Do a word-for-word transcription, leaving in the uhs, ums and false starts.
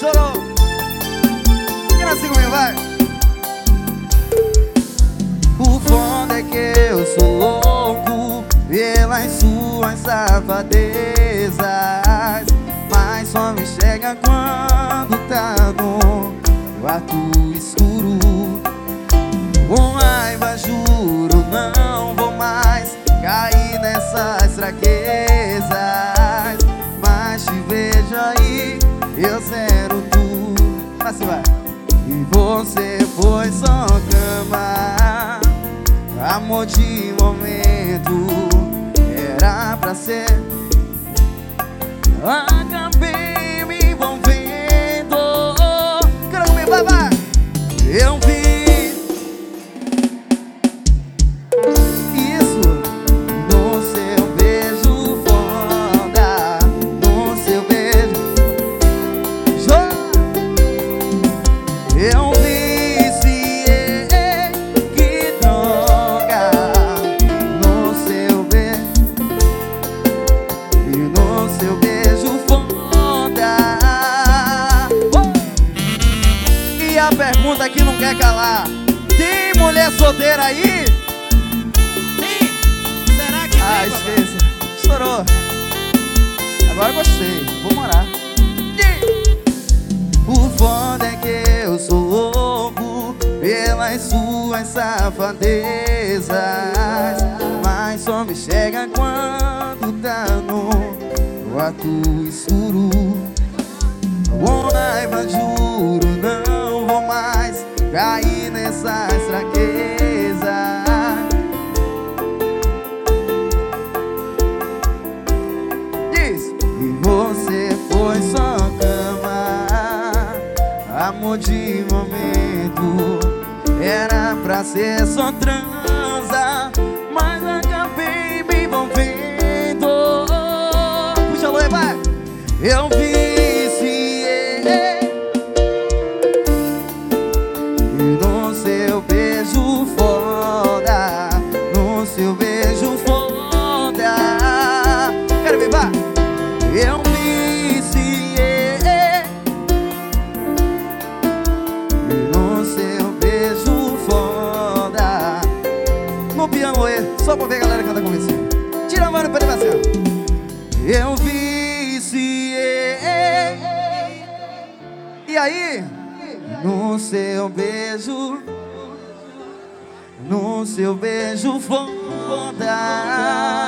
chorou. Quem assim comigo, vai. O foda é que eu sou louco pelas suas safadezas, mas só me chega quando tá no quarto escuro. Com raiva juro, não vou mais cair nessas fraquezas, mas te vejo aí, eu zero tudo. Assim vai. E você foi só cama, amor de momento, era pra ser. Acabei me envolvendo. Quero comer, vai, vai. Eu vi isso no seu beijo foda, no seu beijo. Eu viciei, que droga, no seu beijo, e no seu beijo foda. Oh! E a pergunta que não quer calar: tem mulher solteira aí? Sim. Será que Ah, tem, esqueça. Estourou. Agora gostei, vou morar. O foda é que eu sou louco pelas suas safadezas, mas só me chega quando tá no quarto escuro. Com raiva juro, não vou mais cair nessas fraquezas. Diz, e você foi só cama, amor de momento, era pra ser só transa, mas acabei me envolvendo. Puxa a lua, vai. Eu viciei, e no seu beijo foda, no seu beijo foda. Quero ver, vai. Eu viciei, e no seu beijo foda. No piano, aí, só pra ver a galera cantar com você. Tira a mão pra ele, eu viciei. E aí? No seu beijo, no seu beijo foda.